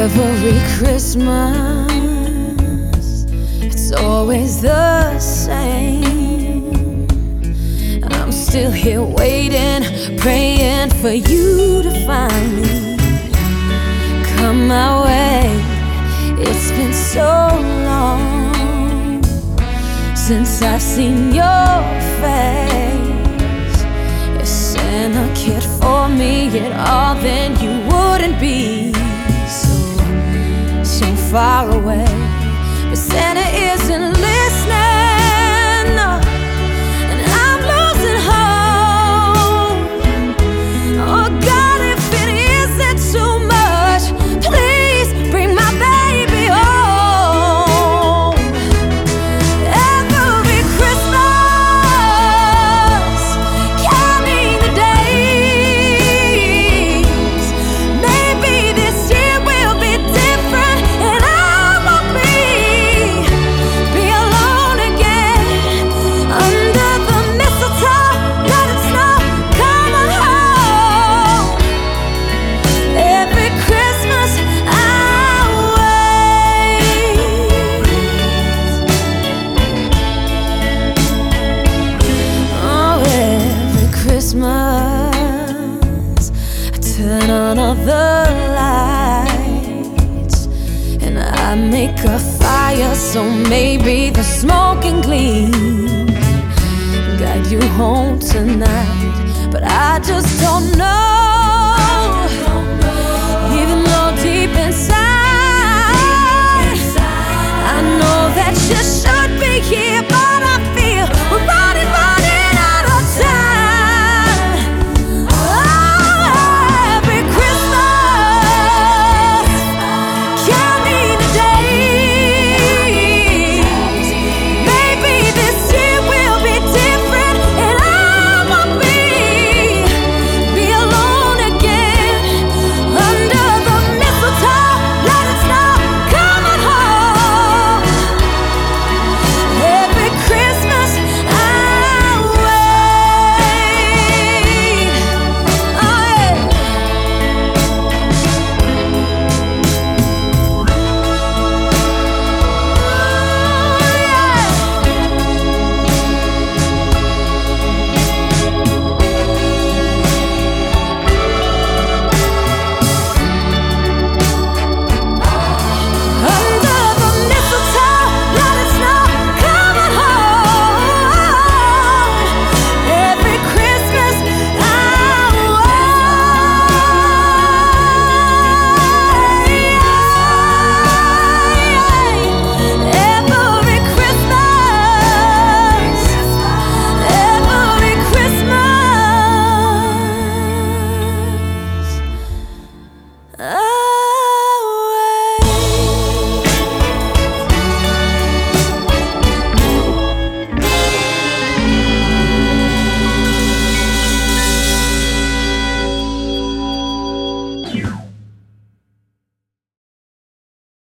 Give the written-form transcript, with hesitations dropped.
Every Christmas, it's always the same. I'm still here waiting, praying for you to find me. Come my way. It's been so long since I've seen your face. If Santa cared for me at all, then you wouldn't be so far away. But Santa isn't listening, no, and I'm losing hope. Oh God, if it isn't too much, please bring my baby home. Every Christmas, counting the days. Maybe this year will be different, and I won't be alone again. Under the mistletoe, let it snow, come on home. Every Christmas I wait. Oh, every Christmas I turn on all the lights, and I make a fire so maybe the smoke and gleam guide you home tonight. But I just don't know